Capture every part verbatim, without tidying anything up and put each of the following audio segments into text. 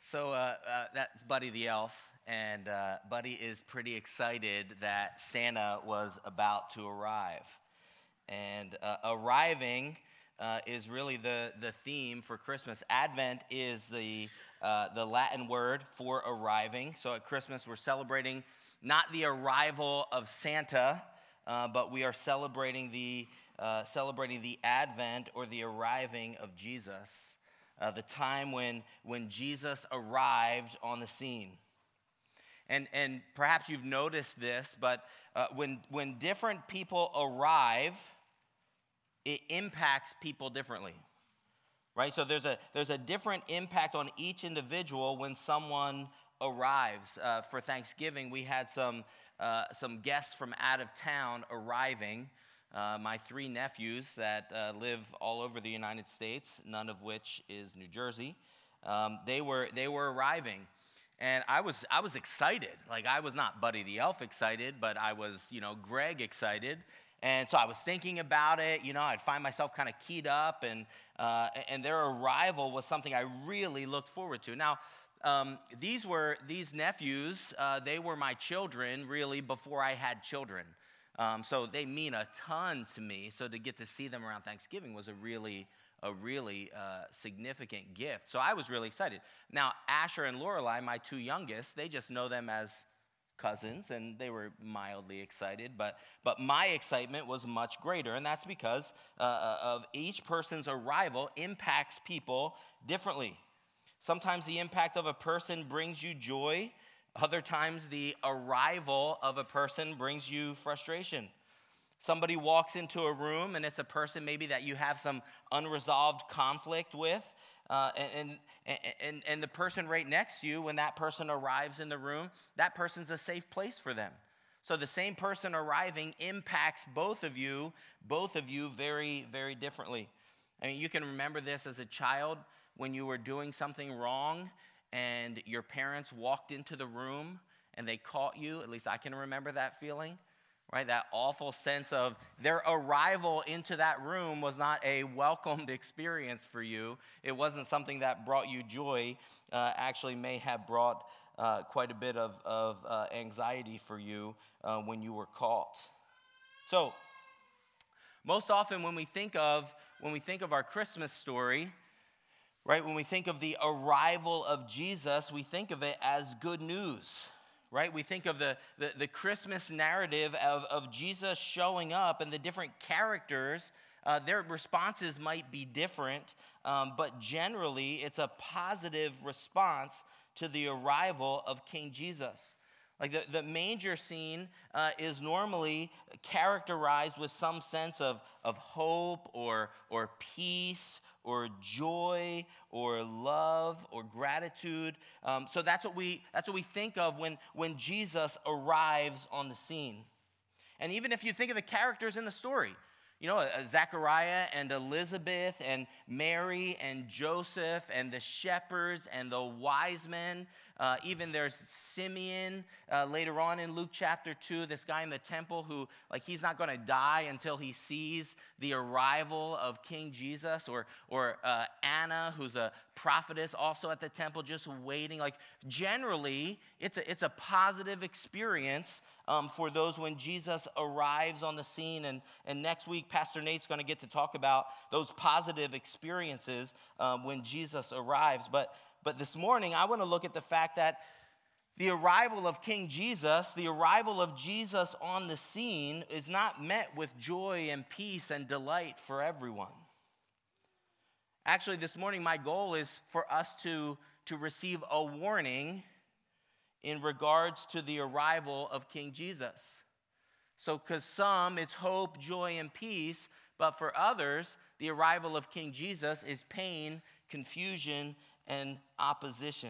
So uh, uh, that's Buddy the Elf, and uh, Buddy is pretty excited that Santa was about to arrive. And uh, arriving uh, is really the, the theme for Christmas. Advent is the, uh, the Latin word for arriving. So at Christmas, we're celebrating not the arrival of Santa, uh, but we are celebrating the, uh, celebrating the advent or the arriving of Jesus. Uh, the time when, when Jesus arrived on the scene. And, and perhaps you've noticed this, but uh, when, when different people arrive, it impacts people differently, right? So there's a, there's a different impact on each individual when someone arrives. Uh, for Thanksgiving, we had some, uh, some guests from out of town arriving. Uh, my three nephews that uh, live all over the United States, none of which is New Jersey, um, they were they were arriving, and I was I was excited. Like I was not Buddy the Elf excited, but I was you know Greg excited, and so I was thinking about it. You know, I'd find myself kind of keyed up, and uh, and their arrival was something I really looked forward to. Now. Um, these were these nephews. Uh, they were my children really before I had children. Um, so they mean a ton to me. So to get to see them around Thanksgiving was a really, a really uh, significant gift. So I was really excited. Now Asher and Lorelai, my two youngest, they just know them as cousins, and they were mildly excited. But but my excitement was much greater, and that's because uh, of each person's arrival impacts people differently. Sometimes the impact of a person brings you joy. Other times, the arrival of a person brings you frustration. Somebody walks into a room, and it's a person maybe that you have some unresolved conflict with, uh, and, and, and, and the person right next to you, when that person arrives in the room, that person's a safe place for them. So the same person arriving impacts both of you, both of you very, very differently. I mean, you can remember this as a child when you were doing something wrong, and your parents walked into the room and they caught you. At least I can remember that feeling, right? That awful sense of their arrival into that room was not a welcomed experience for you. It wasn't something that brought you joy. Uh, actually may have brought uh, quite a bit of, of uh, anxiety for you uh, when you were caught. So most often when we think of when we think of our Christmas story, right, when we think of the arrival of Jesus, we think of it as good news, right? We think of the, the, the Christmas narrative of, of Jesus showing up and the different characters. Uh, their responses might be different, um, but generally it's a positive response to the arrival of King Jesus. Like the, the manger scene uh, is normally characterized with some sense of, of hope or, or peace or joy, or love, or gratitude. Um, so that's what we that's what we think of when, when Jesus arrives on the scene. And even if you think of the characters in the story, you know, Zechariah and Elizabeth and Mary and Joseph and the shepherds and the wise men. Uh, even there's Simeon uh, later on in Luke chapter two, this guy in the temple who, like, he's not going to die until he sees the arrival of King Jesus. Or, or uh, Anna, who's a prophetess also at the temple, just waiting. Like, generally, it's a, it's a positive experience um, for those when Jesus arrives on the scene. And, and next week, Pastor Nate's going to get to talk about those positive experiences um, when Jesus arrives. But But this morning, I want to look at the fact that the arrival of King Jesus, the arrival of Jesus on the scene, is not met with joy and peace and delight for everyone. Actually, this morning, my goal is for us to, to receive a warning in regards to the arrival of King Jesus. So, because some, it's hope, joy, and peace, but for others, the arrival of King Jesus is pain, confusion, and opposition.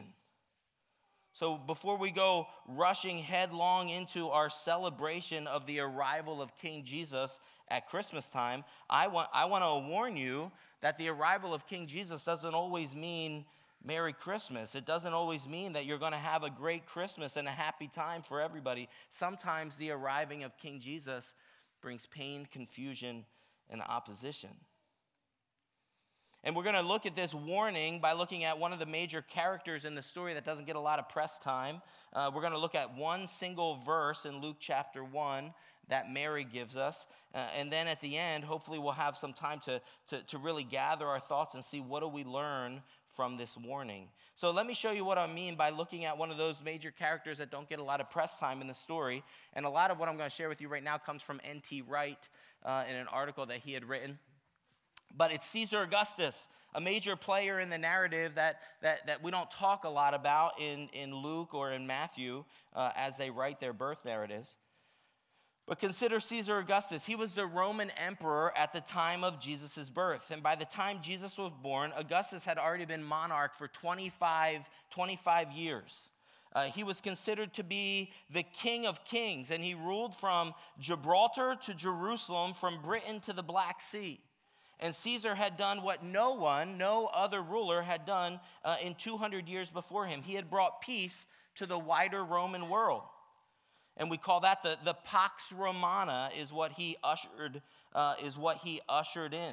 So before we go rushing headlong into our celebration of the arrival of King Jesus at Christmas time, I want, I want to warn you that the arrival of King Jesus doesn't always mean Merry Christmas. It doesn't always mean that you're going to have a great Christmas and a happy time for everybody. Sometimes the arriving of King Jesus brings pain, confusion, and opposition. And we're going to look at this warning by looking at one of the major characters in the story that doesn't get a lot of press time. Uh, we're going to look at one single verse in Luke chapter one that Mary gives us. Uh, and then at the end, hopefully we'll have some time to, to, to really gather our thoughts and see what do we learn from this warning. So let me show you what I mean by looking at one of those major characters that don't get a lot of press time in the story. And a lot of what I'm going to share with you right now comes from N T Wright uh, in an article that he had written. But it's Caesar Augustus, a major player in the narrative that, that, that we don't talk a lot about in, in Luke or in Matthew uh, as they write their birth narratives. But consider Caesar Augustus. He was the Roman emperor at the time of Jesus' birth. And by the time Jesus was born, Augustus had already been monarch for twenty-five, twenty-five years. Uh, he was considered to be the king of kings, and he ruled from Gibraltar to Jerusalem, from Britain to the Black Sea. And Caesar had done what no one, no other ruler had done uh, in two hundred years before him. He had brought peace to the wider Roman world. And we call that the, the Pax Romana is what he ushered, uh, is what he ushered in.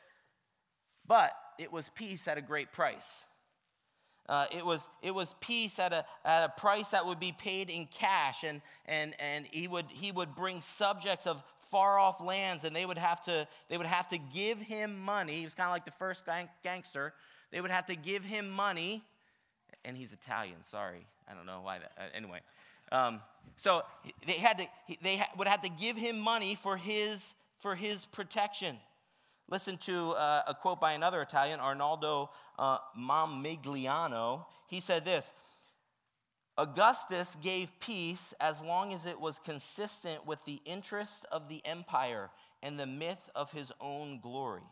But it was peace at a great price. Uh, it was it was peace at a at a price that would be paid in cash, and and and he would he would bring subjects of far off lands, and they would have to they would have to give him money. He was kind of like the first gang, gangster. They would have to give him money, and he's Italian. Sorry, I don't know why that. Uh, anyway, um, so they had to they ha- would have to give him money for his for his protection. Listen to uh, a quote by another Italian, Arnaldo uh, Mamigliano. He said this: Augustus gave peace as long as it was consistent with the interest of the empire and the myth of his own glory.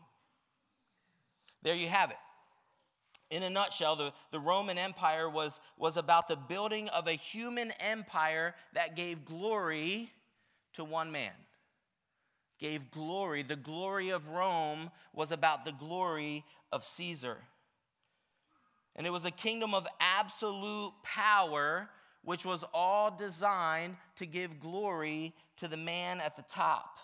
There you have it. In a nutshell, the, the Roman Empire was, was about the building of a human empire that gave glory to one man. Gave glory. The glory of Rome was about the glory of Caesar. And it was a kingdom of absolute power, which was all designed to give glory to the man at the top.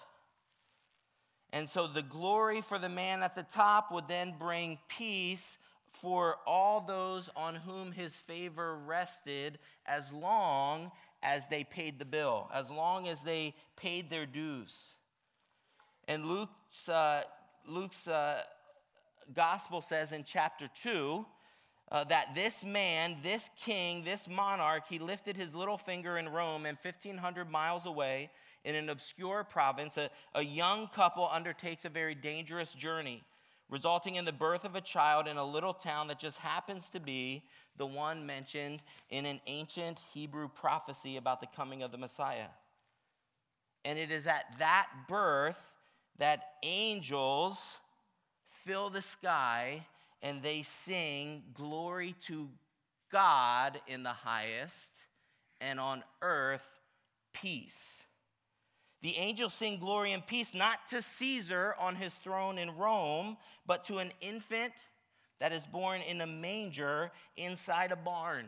And so the glory for the man at the top would then bring peace for all those on whom his favor rested, as long as they paid the bill, as long as they paid their dues. And Luke's, uh, Luke's uh, gospel says in chapter two uh, that this man, this king, this monarch, he lifted his little finger in Rome, and fifteen hundred miles away in an obscure province, a, a young couple undertakes a very dangerous journey, resulting in the birth of a child in a little town that just happens to be the one mentioned in an ancient Hebrew prophecy about the coming of the Messiah. And it is at that birth that angels fill the sky and they sing glory to God in the highest, and on earth peace. The angels sing glory and peace not to Caesar on his throne in Rome, but to an infant that is born in a manger inside a barn.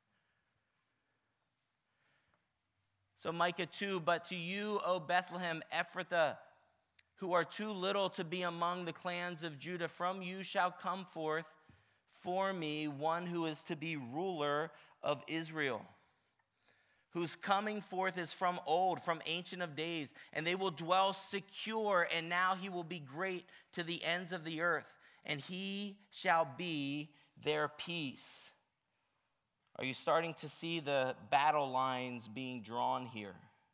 So Micah two, but to you, O Bethlehem Ephrathah, who are too little to be among the clans of Judah, from you shall come forth for me one who is to be ruler of Israel, whose coming forth is from old, from ancient of days, and they will dwell secure, and now he will be great to the ends of the earth, and he shall be their peace. Are you starting to see the battle lines being drawn here?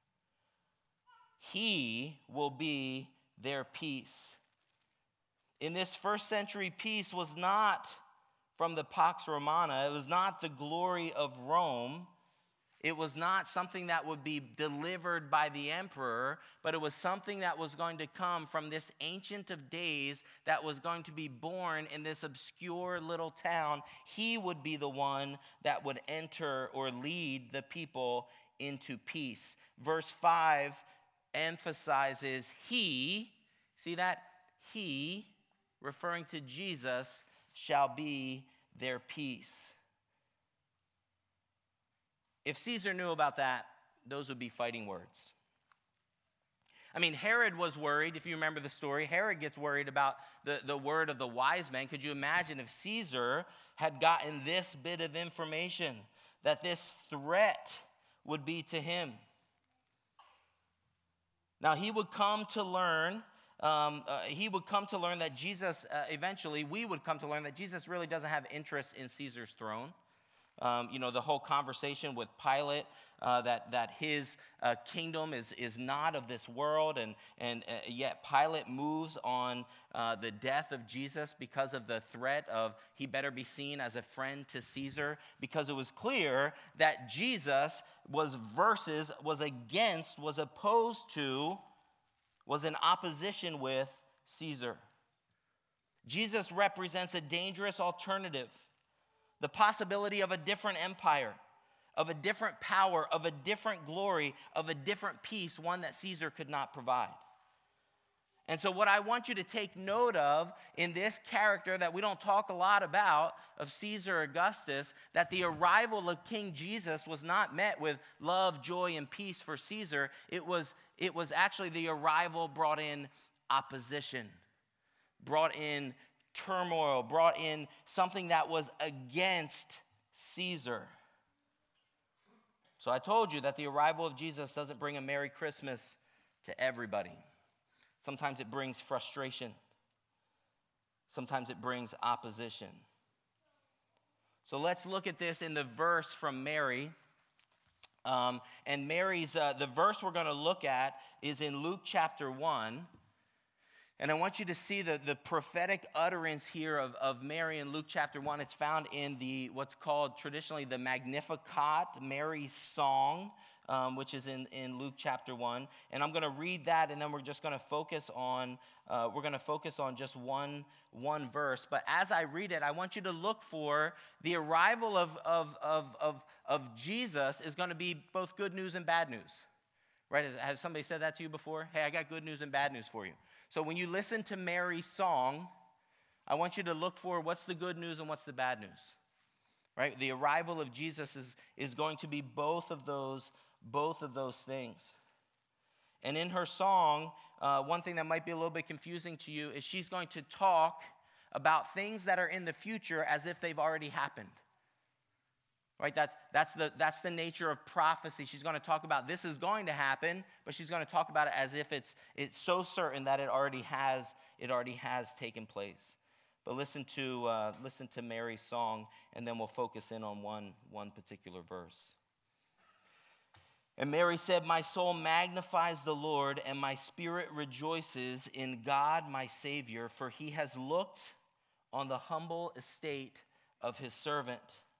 He will be their peace. In this first century, peace was not from the Pax Romana. It was not the glory of Rome. It was not something that would be delivered by the emperor, but it was something that was going to come from this ancient of days that was going to be born in this obscure little town. He would be the one that would enter or lead the people into peace. Verse five emphasizes he, see that? He, referring to Jesus, shall be their peace. If Caesar knew about that, those would be fighting words. I mean, Herod was worried, if you remember the story. Herod gets worried about the, the word of the wise men. Could you imagine if Caesar had gotten this bit of information, that this threat would be to him? Now, he would come to learn, um, uh, he would come to learn that Jesus, uh, eventually, we would come to learn that Jesus really doesn't have interest in Caesar's throne. Um, you know, the whole conversation with Pilate, uh, that that his uh, kingdom is is not of this world, and and uh, yet Pilate moves on uh, the death of Jesus because of the threat of he better be seen as a friend to Caesar, because it was clear that Jesus was versus, was against, was opposed to, was in opposition with Caesar. Jesus represents a dangerous alternative. The possibility of a different empire, of a different power, of a different glory, of a different peace, one that Caesar could not provide. And so what I want you to take note of in this character that we don't talk a lot about, of Caesar Augustus, that the arrival of King Jesus was not met with love, joy, and peace for Caesar. It was, it was actually the arrival brought in opposition, brought in turmoil, brought in something that was against Caesar. So I told you that the arrival of Jesus doesn't bring a Merry Christmas to everybody. Sometimes it brings frustration. Sometimes it brings opposition. So let's look at this in the verse from Mary. Um, and Mary's, uh, the verse we're going to look at is in Luke chapter one. And I want you to see the, the prophetic utterance here of, of Mary in Luke chapter one. It's found in the what's called traditionally the Magnificat, Mary's song, um, which is in, in Luke chapter one. And I'm going to read that, and then we're just going to focus on uh, we're going to focus on just one one verse. But as I read it, I want you to look for the arrival of of of of, of Jesus is going to be both good news and bad news. Right? Has somebody said that to you before? Hey, I got good news and bad news for you. So when you listen to Mary's song, I want you to look for what's the good news and what's the bad news. Right? The arrival of Jesus is, is going to be both of those, both of those things. And in her song, uh, one thing that might be a little bit confusing to you is she's going to talk about things that are in the future as if they've already happened. Right, that's that's the that's the nature of prophecy. She's going to talk about this is going to happen, but she's going to talk about it as if it's it's so certain that it already has it already has taken place. But listen to uh, listen to Mary's song, and then we'll focus in on one one particular verse. And Mary said, "My soul magnifies the Lord, and my spirit rejoices in God my Savior, for he has looked on the humble estate of his servant.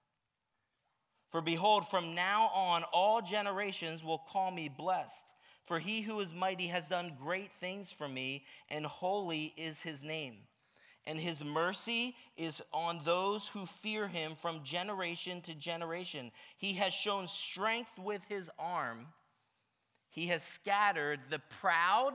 For behold, from now on all generations will call me blessed. For he who is mighty has done great things for me, and holy is his name. And his mercy is on those who fear him from generation to generation. He has shown strength with his arm. He has scattered the proud,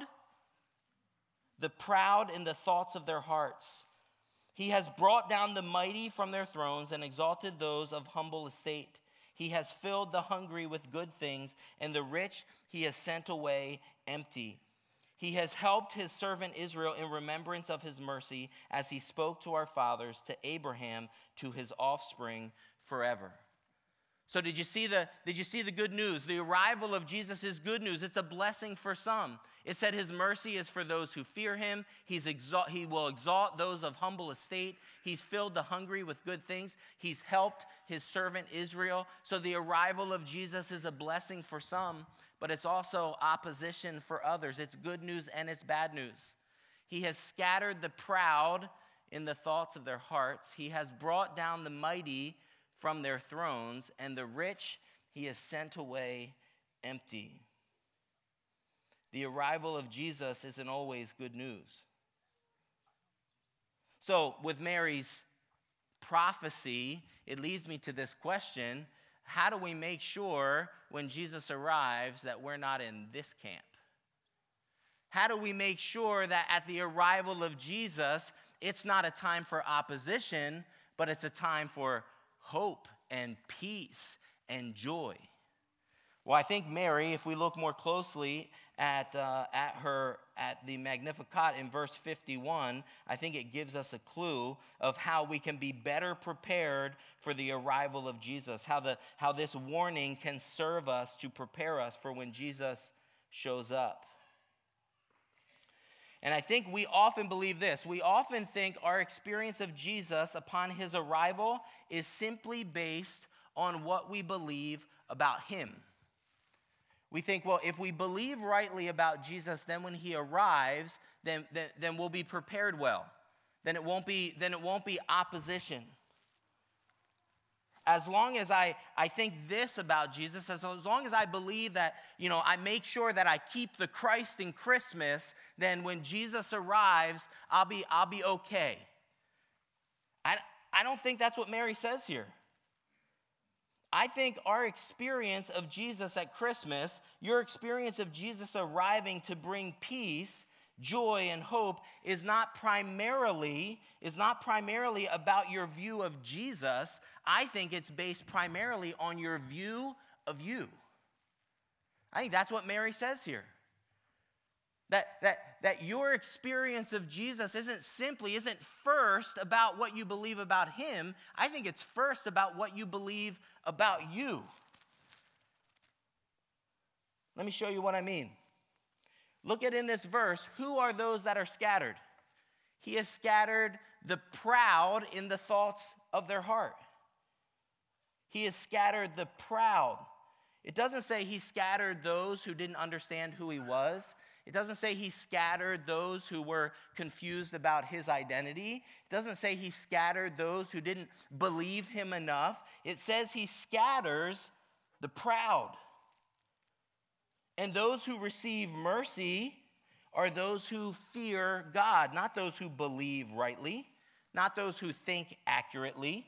the proud in the thoughts of their hearts. He has brought down the mighty from their thrones and exalted those of humble estate. He has filled the hungry with good things, and the rich he has sent away empty. He has helped his servant Israel in remembrance of his mercy, as he spoke to our fathers, to Abraham, to his offspring forever." So did you see the did you see the good news? The arrival of Jesus is good news. It's a blessing for some. It said his mercy is for those who fear him. He's exalt, he will exalt those of humble estate. He's filled the hungry with good things. He's helped his servant Israel. So the arrival of Jesus is a blessing for some, but it's also opposition for others. It's good news and it's bad news. He has scattered the proud in the thoughts of their hearts. He has brought down the mighty from their thrones, and the rich he has sent away empty. The arrival of Jesus isn't always good news. So with Mary's prophecy, it leads me to this question: how do we make sure when Jesus arrives that we're not in this camp? How do we make sure that at the arrival of Jesus, it's not a time for opposition, but it's a time for hope and peace and joy? Well, I think Mary, if we look more closely at uh, at her at the Magnificat in verse fifty-one, I think it gives us a clue of how we can be better prepared for the arrival of Jesus. How the how this warning can serve us to prepare us for when Jesus shows up. And I think we often believe this. We often think our experience of Jesus upon his arrival is simply based on what we believe about him. We think, well, if we believe rightly about Jesus, then when he arrives, then, then, then we'll be prepared well. Then it won't be, then it won't be opposition. As long as I, I think this about Jesus, as, as long as I believe that, you know, I make sure that I keep the Christ in Christmas, then when Jesus arrives, I'll be, I'll be okay. I, I don't think that's what Mary says here. I think our experience of Jesus at Christmas, your experience of Jesus arriving to bring peace, joy, and hope is not primarily, is not primarily about your view of Jesus. I think it's based primarily on your view of you. I think that's what Mary says here. That, that, that your experience of Jesus isn't simply, isn't first about what you believe about him. I think it's first about what you believe about you. Let me show you what I mean. Look at in this verse, who are those that are scattered? He has scattered the proud in the thoughts of their heart. He has scattered the proud. It doesn't say he scattered those who didn't understand who he was. It doesn't say he scattered those who were confused about his identity. It doesn't say he scattered those who didn't believe him enough. It says he scatters the proud. And those who receive mercy are those who fear God, not those who believe rightly, not those who think accurately.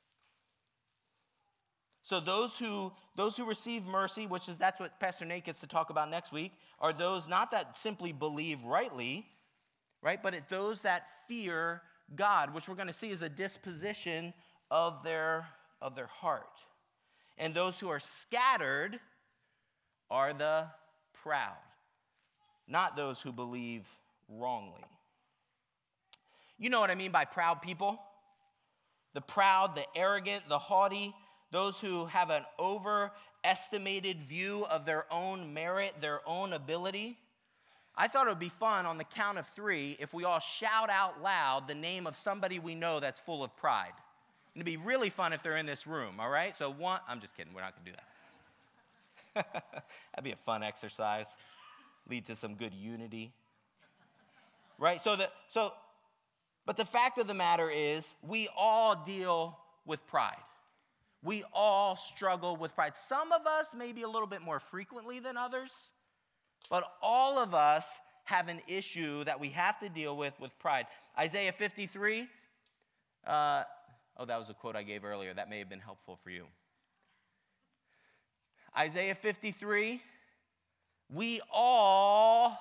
So those who those who receive mercy, which is that's what Pastor Nate gets to talk about next week, are those not that simply believe rightly, right? But it's those that fear God, which we're going to see is a disposition of their of their heart. And those who are scattered are the proud, not those who believe wrongly. You know what I mean by proud people? The proud, the arrogant, the haughty, those who have an overestimated view of their own merit, their own ability. I thought it would be fun on the count of three if we all shout out loud the name of somebody we know that's full of pride. It'd be really fun if they're in this room, all right? So one, I'm just kidding, we're not going to do that. That'd be a fun exercise. Lead to some good unity. Right? So the so but the fact of the matter is we all deal with pride. We all struggle with pride. Some of us maybe a little bit more frequently than others, but all of us have an issue that we have to deal with with pride. Isaiah fifty-three, uh, oh, that was a quote I gave earlier. That may have been helpful for you. Isaiah fifty-three, we all,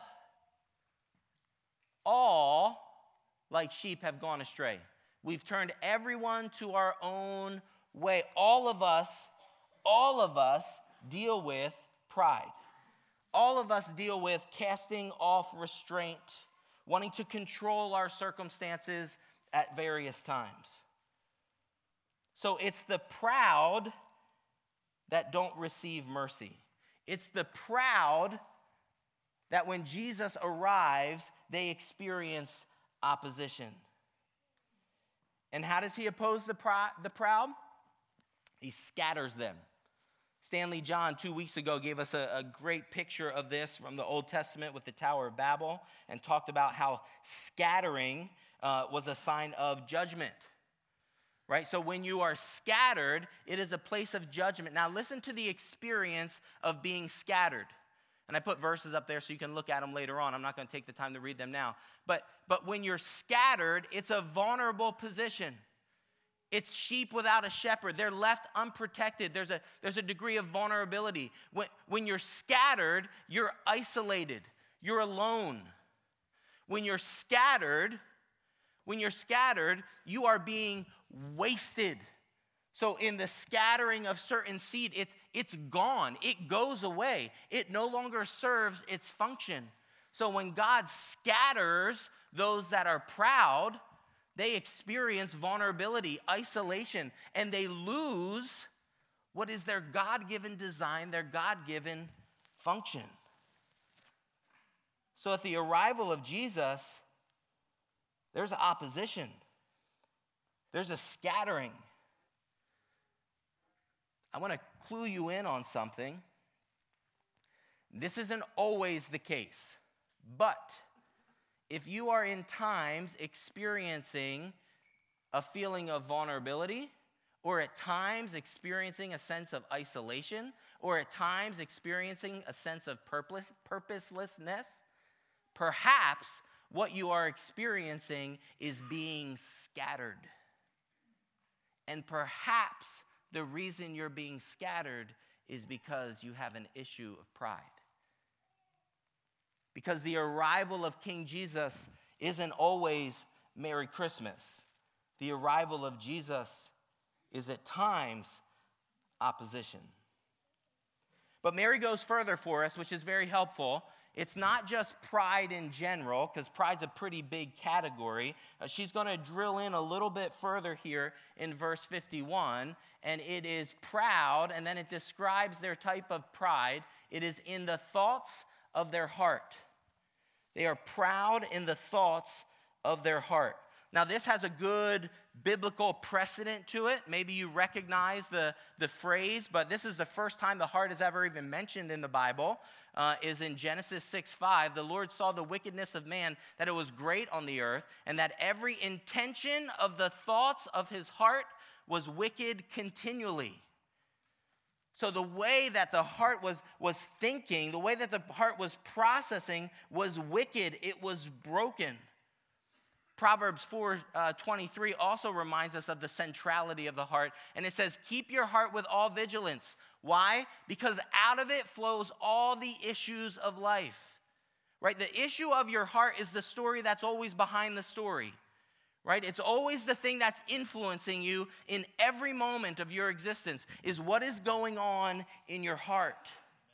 all, like sheep have gone astray. We've turned everyone to our own way. All of us, all of us deal with pride. All of us deal with casting off restraint, wanting to control our circumstances at various times. So it's the proud that don't receive mercy. It's the proud that when Jesus arrives, they experience opposition. And how does he oppose the proud? He scatters them. Stanley John, two weeks ago, gave us a, a great picture of this from the Old Testament with the Tower of Babel and talked about how scattering uh, was a sign of judgment. Right? So when you are scattered, it is a place of judgment. Now listen to the experience of being scattered. And I put verses up there so you can look at them later on. I'm not going to take the time to read them now. But, but when you're scattered, it's a vulnerable position. It's sheep without a shepherd. They're left unprotected. There's a, there's a degree of vulnerability. When, when you're scattered, you're isolated. You're alone. When you're scattered, when you're scattered, you are being wasted. So in the scattering of certain seed, it's, it's gone. It goes away. It no longer serves its function. So when God scatters those that are proud, they experience vulnerability, isolation, and they lose what is their God-given design, their God-given function. So at the arrival of Jesus, there's opposition. There's a scattering. I want to clue you in on something. This isn't always the case, but if you are in times experiencing a feeling of vulnerability, or at times experiencing a sense of isolation, or at times experiencing a sense of purpose, purposelessness, perhaps what you are experiencing is being scattered. And perhaps the reason you're being scattered is because you have an issue of pride. Because the arrival of King Jesus isn't always Merry Christmas. The arrival of Jesus is at times opposition. But Mary goes further for us, which is very helpful. It's not just pride in general, because pride's a pretty big category. Uh, she's going to drill in a little bit further here in verse fifty-one, and it is proud, and then it describes their type of pride. It is in the thoughts of their heart. They are proud in the thoughts of their heart. Now, this has a good biblical precedent to it. Maybe you recognize the, the phrase, but this is the first time the heart is ever even mentioned in the Bible, uh, is in Genesis six five. The Lord saw the wickedness of man, that it was great on the earth, and that every intention of the thoughts of his heart was wicked continually. So the way that the heart was, was thinking, the way that the heart was processing was wicked. It was broken. Proverbs four twenty-three also reminds us of the centrality of the heart. And it says, keep your heart with all vigilance. Why? Because out of it flows all the issues of life. Right? The issue of your heart is the story that's always behind the story. Right? It's always the thing that's influencing you in every moment of your existence, is what is going on in your heart.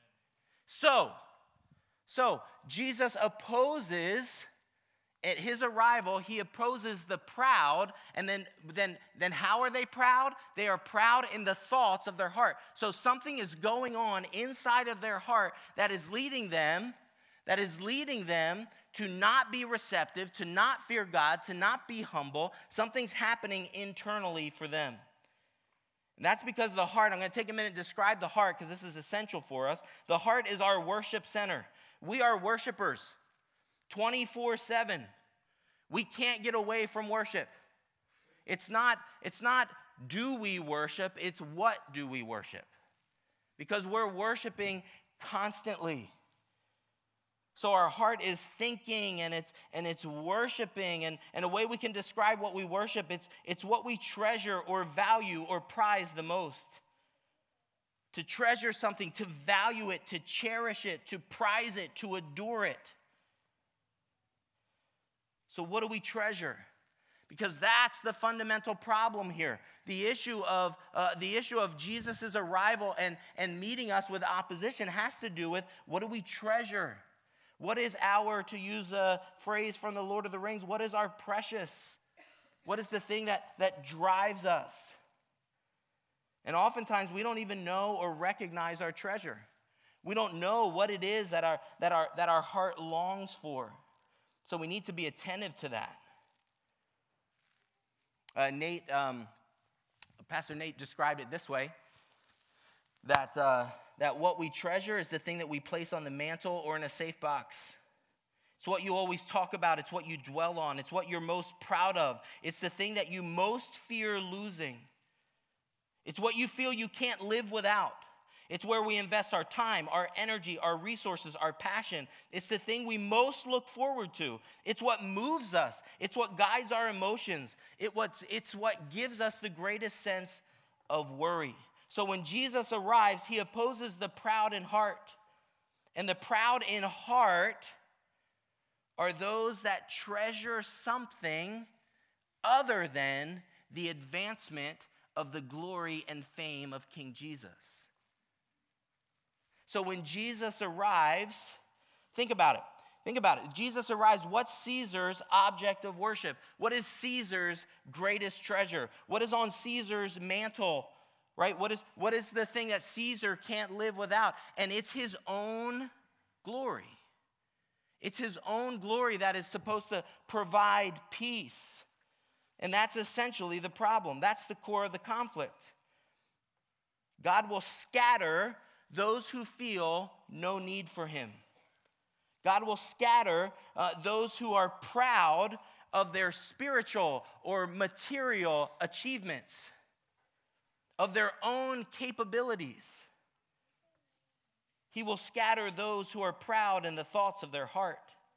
So, so Jesus opposes, at his arrival, he opposes the proud, and then, then, then how are they proud? They are proud in the thoughts of their heart. So something is going on inside of their heart that is leading them, that is leading them to not be receptive, to not fear God, to not be humble. Something's happening internally for them. And that's because the heart, I'm going to take a minute to describe the heart because this is essential for us. The heart is our worship center. We are worshipers twenty-four seven. We can't get away from worship. It's not, it's not do we worship, it's what do we worship. Because we're worshiping constantly. So our heart is thinking and it's and it's worshiping, and, and a way we can describe what we worship, it's, it's what we treasure or value or prize the most. To treasure something, to value it, to cherish it, to prize it, to adore it. So what do we treasure? Because that's the fundamental problem here. The issue of uh, the issue of Jesus' arrival and, and meeting us with opposition has to do with what do we treasure? What is our, to use a phrase from the Lord of the Rings, what is our precious? What is the thing that, that drives us? And oftentimes we don't even know or recognize our treasure. We don't know what it is that our, that our, that our heart longs for. So we need to be attentive to that. Uh, Nate, um, Pastor Nate described it this way, that, uh, that what we treasure is the thing that we place on the mantle or in a safe box. It's what you always talk about. It's what you dwell on. It's what you're most proud of. It's the thing that you most fear losing. It's what you feel you can't live without. It's where we invest our time, our energy, our resources, our passion. It's the thing we most look forward to. It's what moves us. It's what guides our emotions. It what's, it's what gives us the greatest sense of worry. So when Jesus arrives, he opposes the proud in heart. And the proud in heart are those that treasure something other than the advancement of the glory and fame of King Jesus. So when Jesus arrives, think about it. Think about it. Jesus arrives. What's Caesar's object of worship? What is Caesar's greatest treasure? What is on Caesar's mantle? Right? What is, what is the thing that Caesar can't live without? And it's his own glory. It's his own glory that is supposed to provide peace. And that's essentially the problem. That's the core of the conflict. God will scatter those who feel no need for him. God will scatter uh, those who are proud of their spiritual or material achievements, of their own capabilities. He will scatter those who are proud in the thoughts of their heart.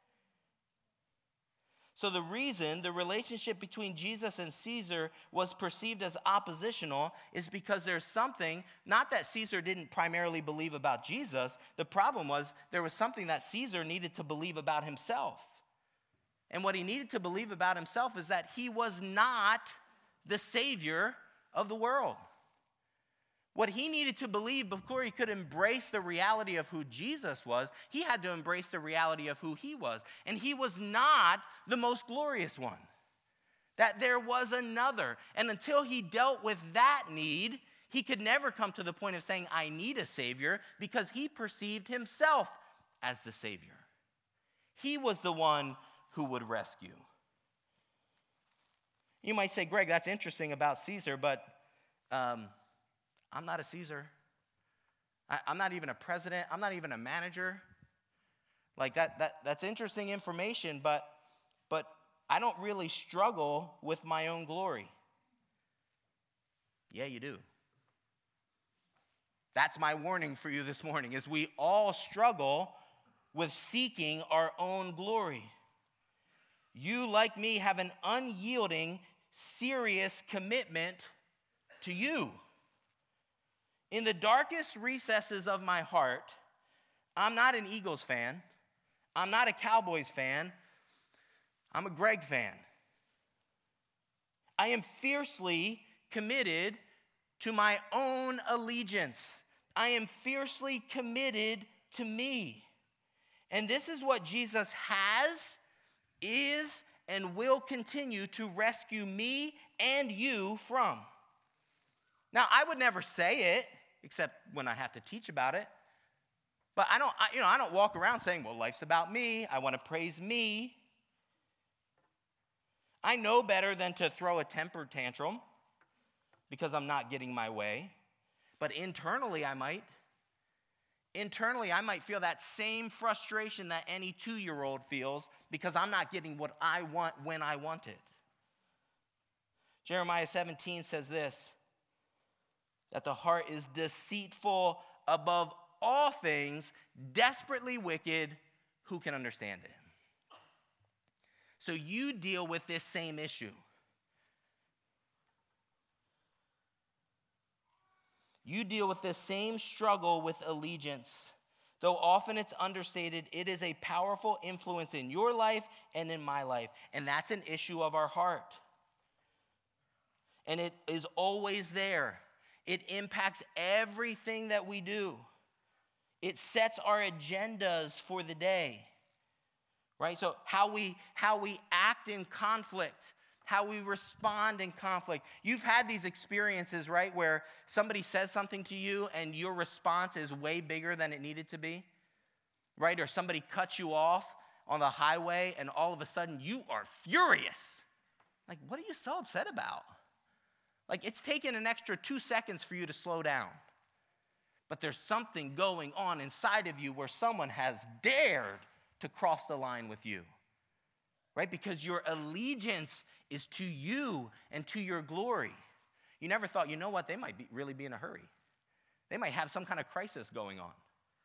So the reason the relationship between Jesus and Caesar was perceived as oppositional is because there's something, not that Caesar didn't primarily believe about Jesus. The problem was there was something that Caesar needed to believe about himself. And what he needed to believe about himself is that he was not the Savior of the world. What he needed to believe before he could embrace the reality of who Jesus was, he had to embrace the reality of who he was. And he was not the most glorious one. That there was another. And until he dealt with that need, he could never come to the point of saying, I need a Savior, because he perceived himself as the Savior. He was the one who would rescue. You might say, Greg, that's interesting about Caesar, but um, I'm not a Caesar. I, I'm not even a president. I'm not even a manager. Like that, that that's interesting information, but, but I don't really struggle with my own glory. Yeah, you do. That's my warning for you this morning, is we all struggle with seeking our own glory. You, like me, have an unyielding, serious commitment to you. In the darkest recesses of my heart, I'm not an Eagles fan. I'm not a Cowboys fan. I'm a Greg fan. I am fiercely committed to my own allegiance. I am fiercely committed to me. And this is what Jesus has, is, and will continue to rescue me and you from. Now, I would never say it, except when I have to teach about it. But I don't, I, you know, I don't walk around saying, well, life's about me. I want to praise me. I know better than to throw a temper tantrum because I'm not getting my way. But internally, I might. Internally, I might feel that same frustration that any two-year-old feels because I'm not getting what I want when I want it. Jeremiah seventeen says this, that the heart is deceitful above all things, desperately wicked, who can understand it? So you deal with this same issue. You deal with this same struggle with allegiance. Though often it's understated, it is a powerful influence in your life and in my life. And that's an issue of our heart. And it is always there. It impacts everything that we do. It sets our agendas for the day, right? So how we how we act in conflict, how we respond in conflict. You've had these experiences, right, where somebody says something to you and your response is way bigger than it needed to be, right? Or somebody cuts you off on the highway and all of a sudden you are furious. Like, what are you so upset about? Like, it's taken an extra two seconds for you to slow down. But there's something going on inside of you where someone has dared to cross the line with you, right? Because your allegiance is to you and to your glory. You never thought, you know what, they might be, really be in a hurry. They might have some kind of crisis going on.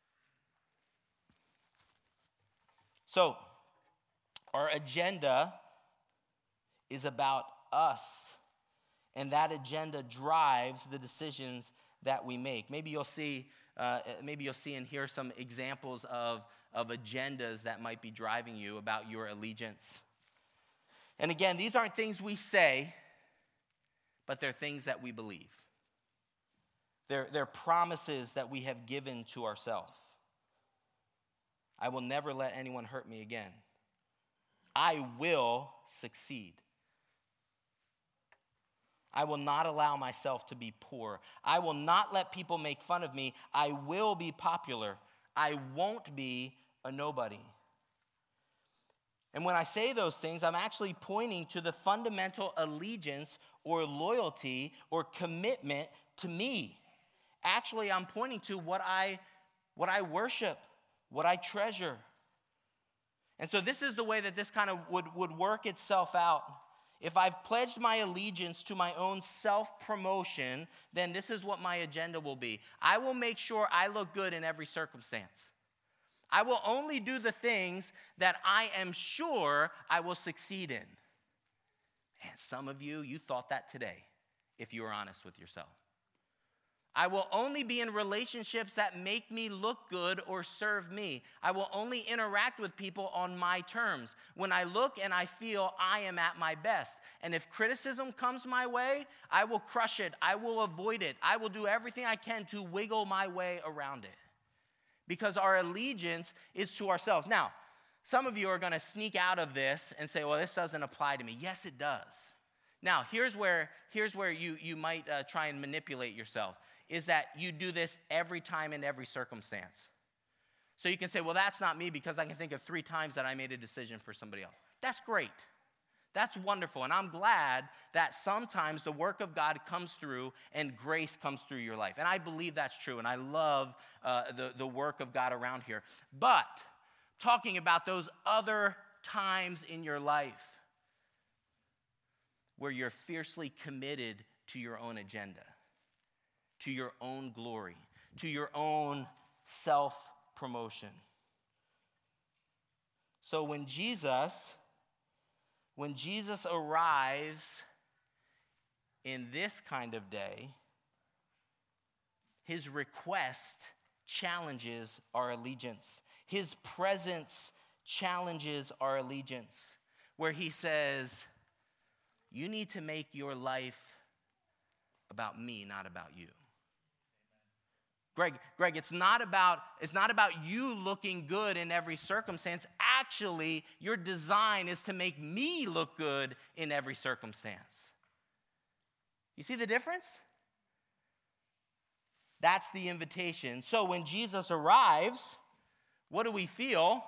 So, our agenda is about us. And that agenda drives the decisions that we make. Maybe you'll see, uh, maybe you'll see and hear some examples of, of agendas that might be driving you about your allegiance. And again, these aren't things we say, but they're things that we believe. They're, they're promises that we have given to ourselves. I will never let anyone hurt me again. I will succeed. I will not allow myself to be poor. I will not let people make fun of me. I will be popular. I won't be a nobody. And when I say those things, I'm actually pointing to the fundamental allegiance or loyalty or commitment to me. Actually, I'm pointing to what I, what I worship, what I treasure. And so this is the way that this kind of would, would work itself out. If I've pledged my allegiance to my own self-promotion, then this is what my agenda will be. I will make sure I look good in every circumstance. I will only do the things that I am sure I will succeed in. And some of you, you thought that today, if you were honest with yourself. I will only be in relationships that make me look good or serve me. I will only interact with people on my terms. When I look and I feel I am at my best. And if criticism comes my way, I will crush it. I will avoid it. I will do everything I can to wiggle my way around it. Because our allegiance is to ourselves. Now, some of you are going to sneak out of this and say, well, this doesn't apply to me. Yes, it does. Now, here's where, here's where you, you might uh, try and manipulate yourself. Is that you do this every time in every circumstance. So you can say, well, that's not me because I can think of three times that I made a decision for somebody else. That's great. That's wonderful. And I'm glad that sometimes the work of God comes through and grace comes through your life. And I believe that's true. And I love uh, the, the work of God around here. But talking about those other times in your life where you're fiercely committed to your own agenda, to your own glory, to your own self-promotion. So when Jesus, when Jesus arrives in this kind of day, his request challenges our allegiance. His presence challenges our allegiance, where he says, you need to make your life about me, not about you. Greg, Greg, it's not about, it's not about you looking good in every circumstance. Actually, your design is to make me look good in every circumstance. You see the difference? That's the invitation. So when Jesus arrives, what do we feel?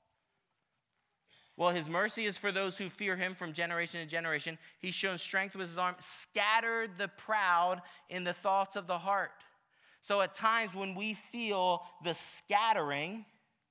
Well, his mercy is for those who fear him from generation to generation. He's shown strength with his arm, scattered the proud in the thoughts of the heart. So at times when we feel the scattering,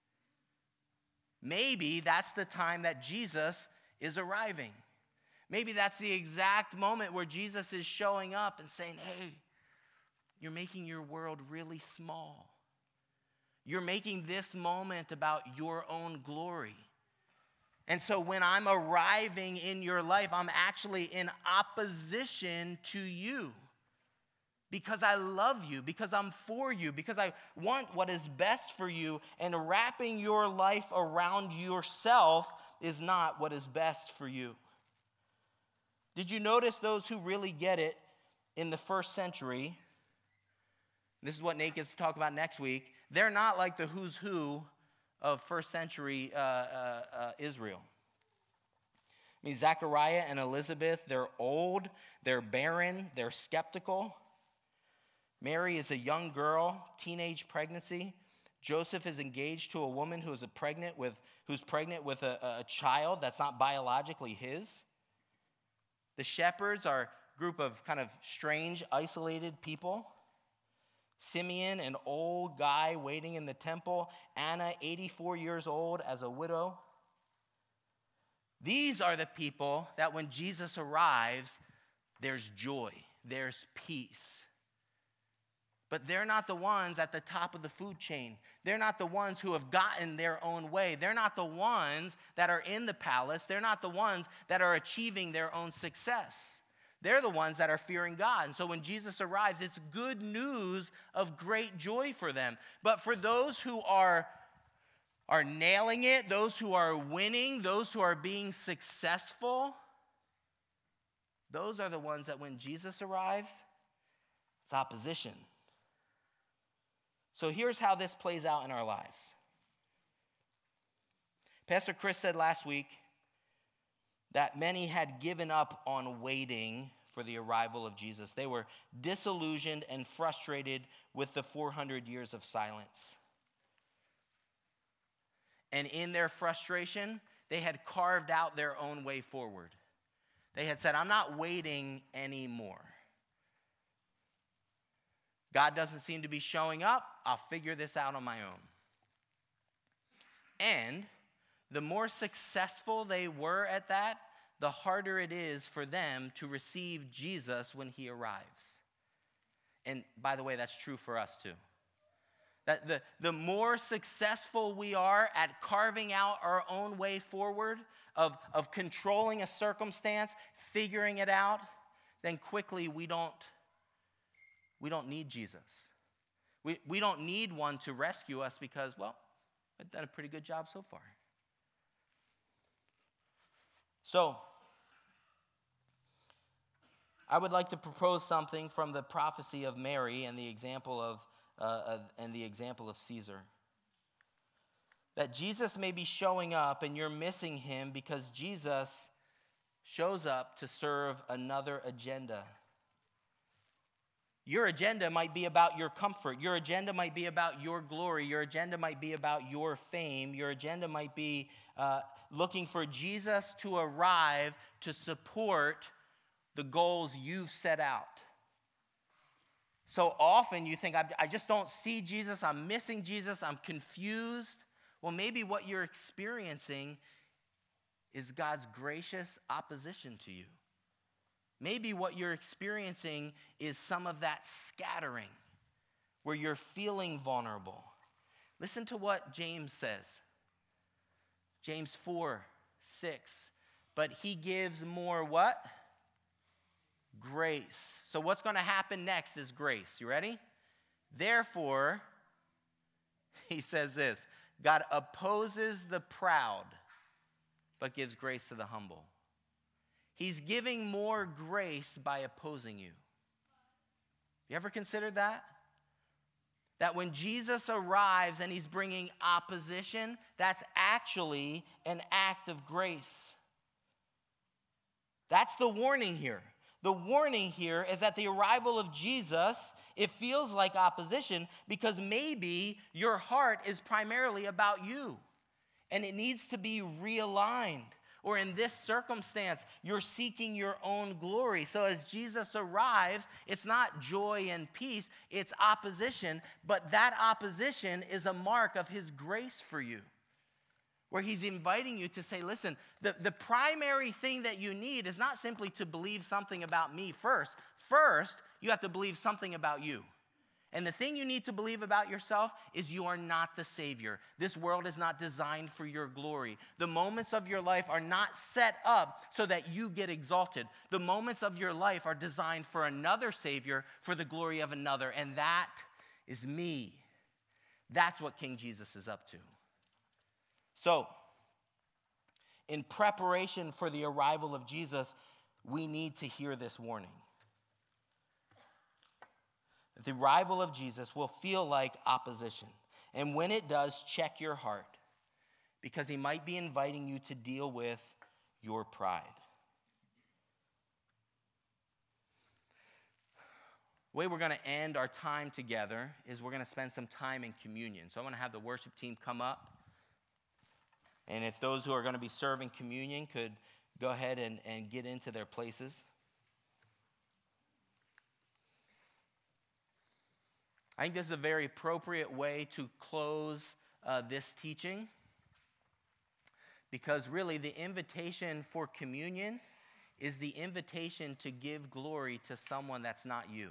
maybe that's the time that Jesus is arriving. Maybe that's the exact moment where Jesus is showing up and saying, hey, you're making your world really small. You're making this moment about your own glory. And so when I'm arriving in your life, I'm actually in opposition to you. Because I love you, because I'm for you, because I want what is best for you, and wrapping your life around yourself is not what is best for you. Did you notice those who really get it in the first century? This is what Nate gets to talk about next week. They're not like the who's who of first century uh, uh, uh, Israel. I mean, Zechariah and Elizabeth, they're old, they're barren, they're skeptical. Mary is a young girl, teenage pregnancy. Joseph is engaged to a woman who is a pregnant with, who's pregnant with a, a child that's not biologically his. The shepherds are a group of kind of strange, isolated people. Simeon, an old guy waiting in the temple. Anna, eighty-four years old as a widow. These are the people that when Jesus arrives, there's joy, there's peace. But they're not the ones at the top of the food chain. They're not the ones who have gotten their own way. They're not the ones that are in the palace. They're not the ones that are achieving their own success. They're the ones that are fearing God. And so when Jesus arrives, it's good news of great joy for them. But for those who are, are nailing it, those who are winning, those who are being successful, those are the ones that when Jesus arrives, it's opposition. So here's how this plays out in our lives. Pastor Chris said last week that many had given up on waiting for the arrival of Jesus. They were disillusioned and frustrated with the four hundred years of silence. And in their frustration, they had carved out their own way forward. They had said, I'm not waiting anymore. God doesn't seem to be showing up. I'll figure this out on my own. And the more successful they were at that, the harder it is for them to receive Jesus when he arrives. And by the way, that's true for us too. That the, the more successful we are at carving out our own way forward, of, of controlling a circumstance, figuring it out, then quickly we don't, we don't need Jesus. We, we don't need one to rescue us because, well, I've done a pretty good job so far. So, I would like to propose something from the prophecy of Mary and the example of uh, uh, and the example of Caesar. That Jesus may be showing up and you're missing him because Jesus shows up to serve another agenda. Your agenda might be about your comfort. Your agenda might be about your glory. Your agenda might be about your fame. Your agenda might be uh, looking for Jesus to arrive to support the goals you've set out. So often you think, I, I just don't see Jesus. I'm missing Jesus. I'm confused. Well, maybe what you're experiencing is God's gracious opposition to you. Maybe what you're experiencing is some of that scattering where you're feeling vulnerable. Listen to what James says. James four, six. But he gives more what? Grace. So what's going to happen next is grace. You ready? Therefore, he says this, God opposes the proud, but gives grace to the humble. He's giving more grace by opposing you. You ever considered that? That when Jesus arrives and he's bringing opposition, that's actually an act of grace. That's the warning here. The warning here is that the arrival of Jesus, it feels like opposition because maybe your heart is primarily about you and it needs to be realigned. Or in this circumstance, you're seeking your own glory. So as Jesus arrives, it's not joy and peace, it's opposition. But that opposition is a mark of his grace for you. Where he's inviting you to say, listen, the, the primary thing that you need is not simply to believe something about me first. First, you have to believe something about you. And the thing you need to believe about yourself is you are not the Savior. This world is not designed for your glory. The moments of your life are not set up so that you get exalted. The moments of your life are designed for another Savior, for the glory of another. And that is me. That's what King Jesus is up to. So, in preparation for the arrival of Jesus, we need to hear this warning. The arrival of Jesus will feel like opposition. And when it does, check your heart, because he might be inviting you to deal with your pride. The way we're going to end our time together is we're going to spend some time in communion. So I'm going to have the worship team come up. And if those who are going to be serving communion could go ahead and, and get into their places. I think this is a very appropriate way to close uh, this teaching, because really the invitation for communion is the invitation to give glory to someone that's not you.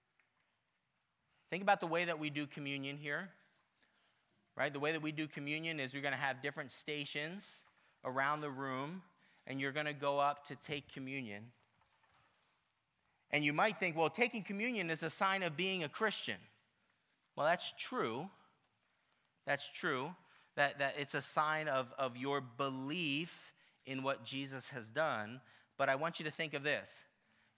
Think about the way that we do communion here, right? The way that we do communion is you're going to have different stations around the room, and you're going to go up to take communion. And you might think, well, taking communion is a sign of being a Christian. Well, that's true. That's true. That, that it's a sign of, of your belief in what Jesus has done. But I want you to think of this.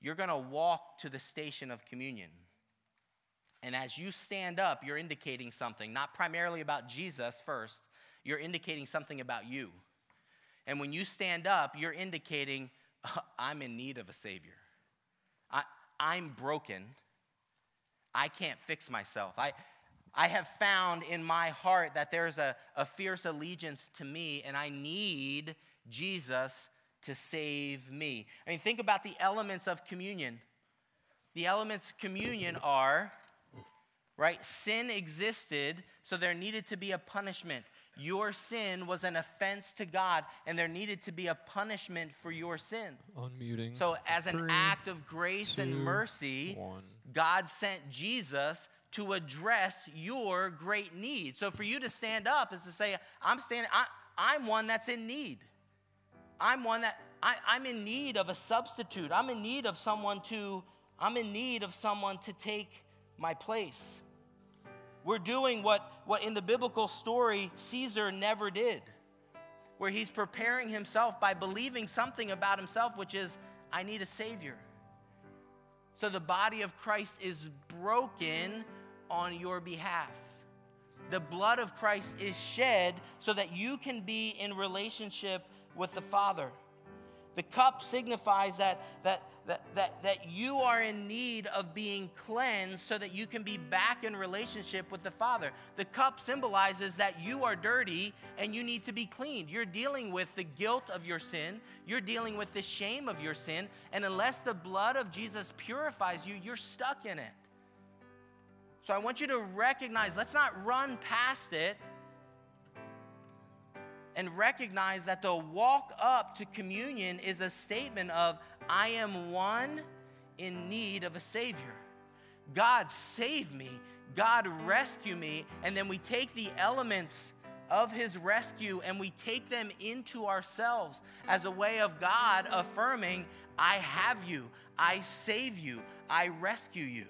you're going to walk to the station of communion. And as you stand up, you're indicating something, not primarily about Jesus first. You're indicating something about you. And when you stand up, you're indicating, I'm in need of a Savior. I, I'm broken. I can't fix myself. I, I have found in my heart that there's a, a fierce allegiance to me, and I need Jesus to save me. I mean, think about the elements of communion. The elements of communion are, right, sin existed, so there needed to be a punishment. Your sin was an offense to God, and there needed to be a punishment for your sin. Unmuting. So as an Three, act of grace two, and mercy, one. God sent Jesus to address your great need. So for you to stand up is to say, I'm standing, I, I'm one that's in need. I'm one that, I, I'm in need of a substitute. I'm in need of someone to, I'm in need of someone to take my place. We're doing what, what in the biblical story Caesar never did, where he's preparing himself by believing something about himself, which is, I need a Savior. So the body of Christ is broken on your behalf. The blood of Christ is shed so that you can be in relationship with the Father. The cup signifies that, that, that, that, that you are in need of being cleansed so that you can be back in relationship with the Father. The cup symbolizes that you are dirty and you need to be cleaned. You're dealing with the guilt of your sin. You're dealing with the shame of your sin. And unless the blood of Jesus purifies you, you're stuck in it. So I want you to recognize, let's not run past it, and recognize that the walk up to communion is a statement of, I am one in need of a Savior. God save me. God rescue me. And then we take the elements of his rescue and we take them into ourselves as a way of God affirming, I have you. I save you. I rescue you.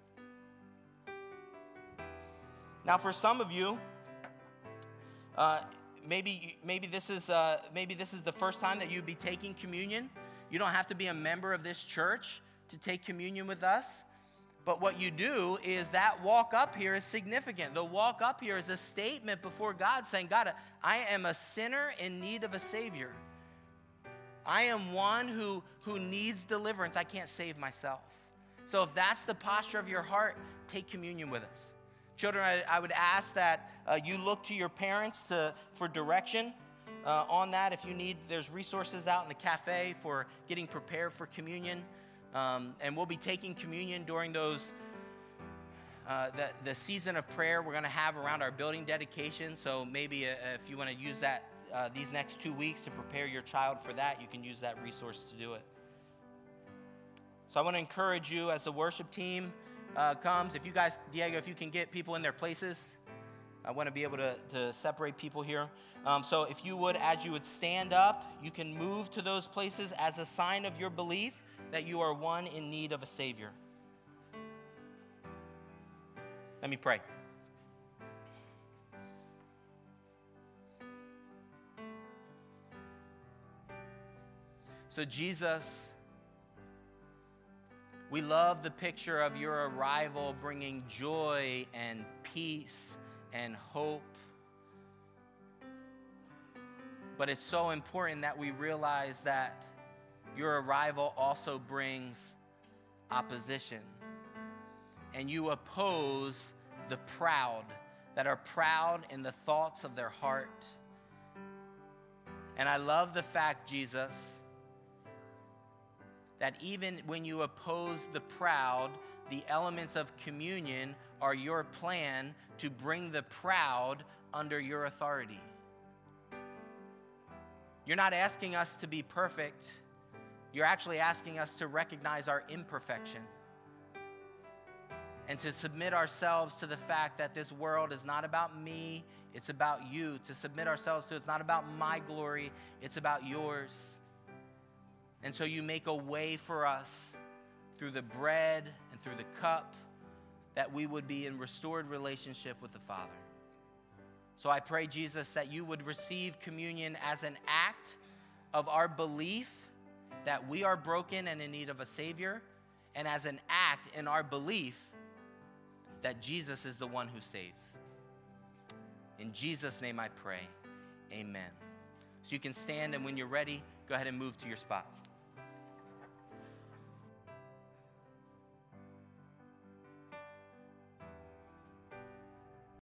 Now for some of you, uh, Maybe maybe this is uh, maybe this is the first time that you'd be taking communion. You don't have to be a member of this church to take communion with us. But what you do is that walk up here is significant. The walk up here is a statement before God saying, God, I am a sinner in need of a Savior. I am one who, who needs deliverance. I can't save myself. So if that's the posture of your heart, take communion with us. Children, I, I would ask that uh, you look to your parents to, for direction uh, on that. If you need, there's resources out in the cafe for getting prepared for communion. Um, and we'll be taking communion during those, uh, the, the season of prayer we're going to have around our building dedication. So maybe uh, if you want to use that uh, these next two weeks to prepare your child for that, you can use that resource to do it. So I want to encourage you as the worship team Uh, comes. If you guys, Diego, if you can get people in their places, I want to be able to, to separate people here. Um, so if you would, as you would stand up, you can move to those places as a sign of your belief that you are one in need of a Savior. Let me pray. So Jesus, we love the picture of your arrival bringing joy and peace and hope. But it's so important that we realize that your arrival also brings opposition. And you oppose the proud that are proud in the thoughts of their heart. And I love the fact, Jesus, that even when you oppose the proud, the elements of communion are your plan to bring the proud under your authority. You're not asking us to be perfect. You're actually asking us to recognize our imperfection and to submit ourselves to the fact that this world is not about me, it's about you. To submit ourselves to it's not about my glory, it's about yours. And so you make a way for us through the bread and through the cup that we would be in restored relationship with the Father. So I pray, Jesus, that you would receive communion as an act of our belief that we are broken and in need of a Savior, and as an act in our belief that Jesus is the one who saves. In Jesus' name I pray, amen. So you can stand, and when you're ready, go ahead and move to your spots.